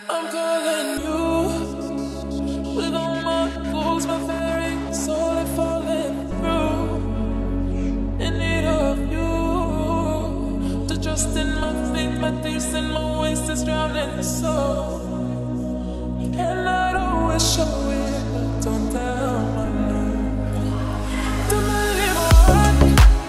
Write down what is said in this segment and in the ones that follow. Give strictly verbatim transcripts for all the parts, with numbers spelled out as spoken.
I'm calling you with all my goals, my very soul is falling through. In need of you to trust in my faith, my tears and my waste is drowning the soul. And I'd always show it, but don't tell my love. Don't believe my heart.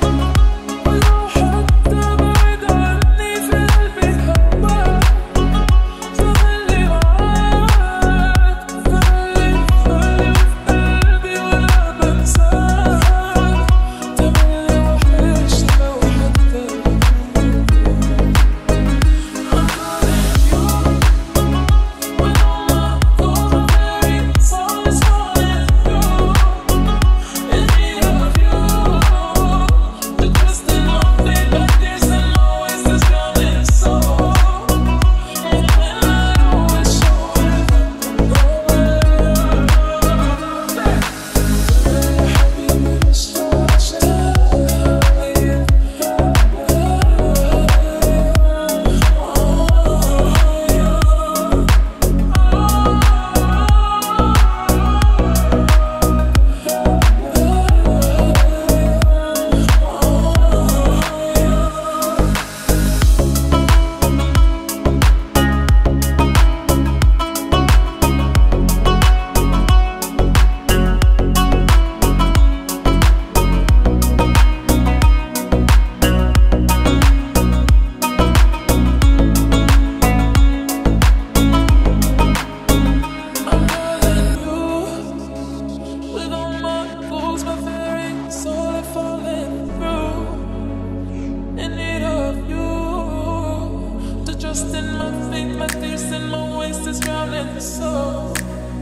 My tears and my waste is drowning the soul.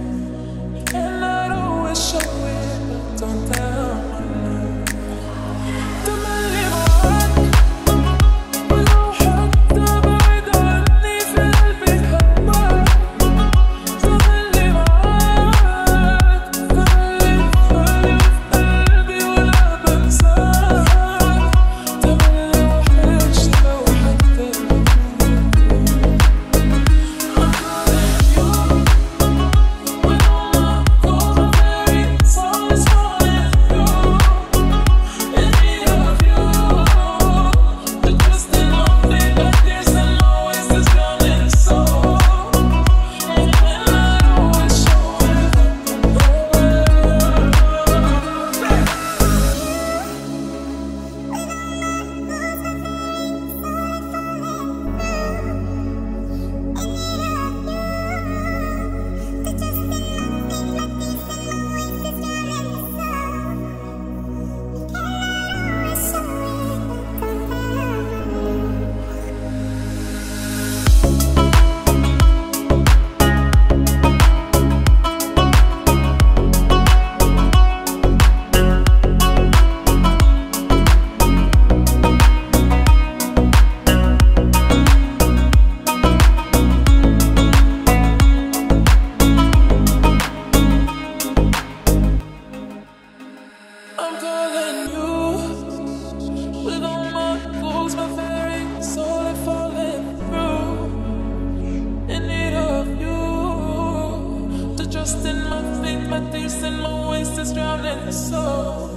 And I'd always show it, but don't tell my love. Don't believe my heart. ولو حتى بعيد عني في قلبي هواك. خلي معاك، خلي خلي في قلبي ولا بنساك. تملي وحش لو حتى my tears and my waste is drowning the soul.